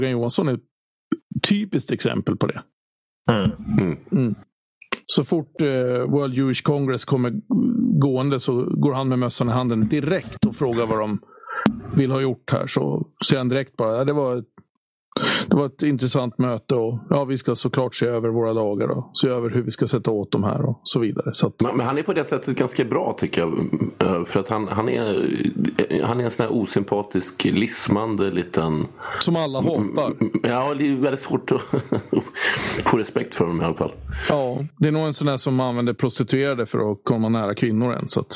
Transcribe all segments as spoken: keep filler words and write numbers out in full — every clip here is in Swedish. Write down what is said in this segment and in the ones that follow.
Johansson är ett typiskt exempel på det. Mm. Mm. Mm. Så fort eh, World Jewish Congress kommer gående så går han med mössan i handen direkt och frågar vad de vill ha gjort här. Så säger han direkt bara, ja, det var ett, det var ett intressant möte och ja, vi ska såklart se över våra lagar och se över hur vi ska sätta åt dem här och så vidare. Så att... men, men han är på det sättet ganska bra tycker jag. För att han, han, är, han är en sån här osympatisk, lismande liten... Som alla hatar. Ja, det är väldigt svårt att få respekt för dem i alla fall. Ja, det är nog en sån där som använder prostituerade för att komma nära kvinnor än. Så att...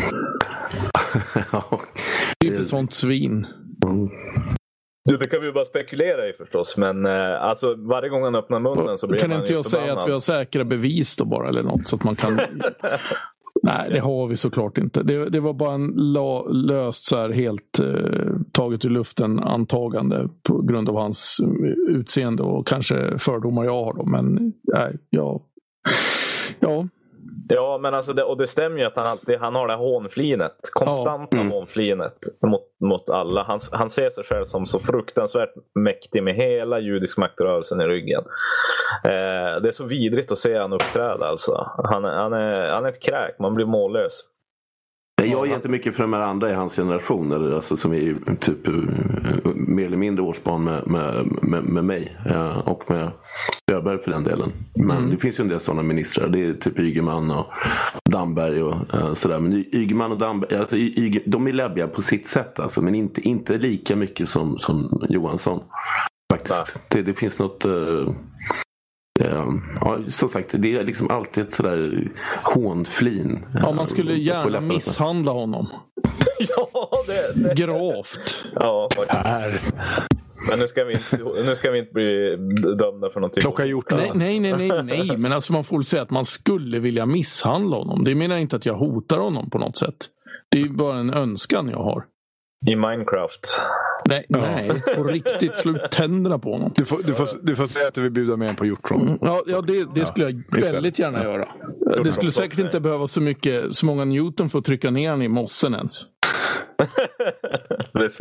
ja, det är ett sånt svin. Mm. Du, det kan vi ju bara spekulera i förstås. Men eh, alltså varje gång han öppnar munnen så blir kan man inte jag säga att vi har säkra bevis då bara eller något så att man kan... Nej, det har vi såklart inte. Det, det var bara en la, löst så här helt eh, taget ur luften antagande på grund av hans utseende och kanske fördomar jag har då. Men nej, ja... Ja... Ja, men alltså det, och det stämmer ju att han alltid han har det här hånflinet, konstanta ja. mm. hånflinet mot, mot alla. Han, han ser sig själv som så fruktansvärt mäktig med hela judisk maktrörelsen i ryggen. Eh, det är så vidrigt att se han uppträda alltså. Han, han, är, han är ett kräk, man blir mållös. Jag är inte mycket för de här andra i hans generation eller, alltså, som är typ mer eller mindre årsbarn med, med, med, med mig och med Öberg för den delen. Men mm. det finns ju en del sådana ministrar. Det är typ Ygeman och Damberg och sådär. Men Ygeman och Damberg, alltså, Yge, de är läbbiga på sitt sätt alltså, men inte, inte lika mycket som, som Johansson faktiskt. Det, det finns något... Uh, ja, som sagt, det är liksom alltid ett sådär hånflin. Ja, man skulle gärna misshandla honom. Ja, det, det. Gravt. Ja, faktiskt. Men nu ska vi inte, nu ska vi inte bli dömda för någonting. Plocka gjort. Nej, nej, nej, nej, nej. Men alltså man får säga att man skulle vilja misshandla honom. Det menar inte att jag hotar honom på något sätt. Det är bara en önskan jag har. I Minecraft. Nej, ja. nej, på riktigt slut tänderna på honom. Du får, du får, du får säga att du vill bjuda med en på hjortron. Mm, ja, ja, det, det skulle jag ja. väldigt gärna ja. göra. Det skulle säkert inte behöva så mycket, så många Newton för att trycka ner han i mossen ens. Precis.